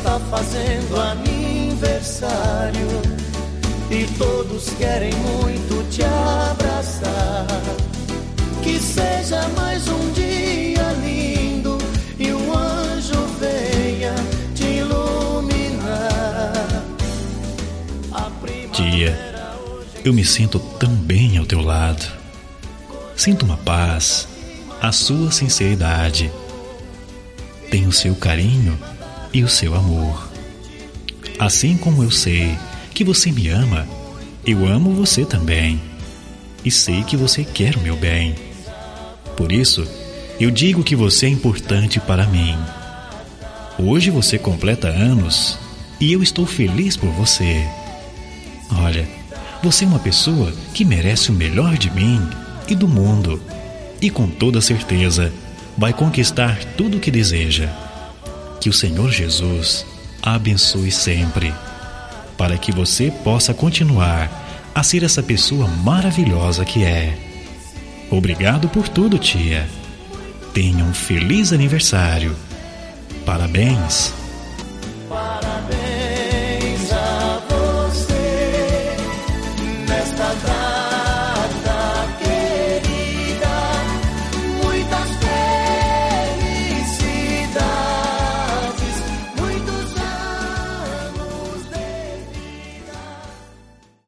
está fazendo aniversário e todos querem muito te abraçar. Que seja mais um dia lindo e um anjo venha te iluminar. Tia, eu me sinto tão bem ao teu lado. Sinto uma paz, a sua sinceridade. Tenho o seu carinho e o seu amor. Assim como eu sei que você me ama, eu amo você também. E sei que você quer o meu bem. Por isso, eu digo que você é importante para mim. Hoje você completa anos e eu estou feliz por você. Olha, você é uma pessoa que merece o melhor de mim e do mundo. E com toda certeza vai conquistar tudo o que deseja. Que o Senhor Jesus a abençoe sempre, para que você possa continuar a ser essa pessoa maravilhosa que é. Obrigado por tudo, tia. Tenha um feliz aniversário. Parabéns.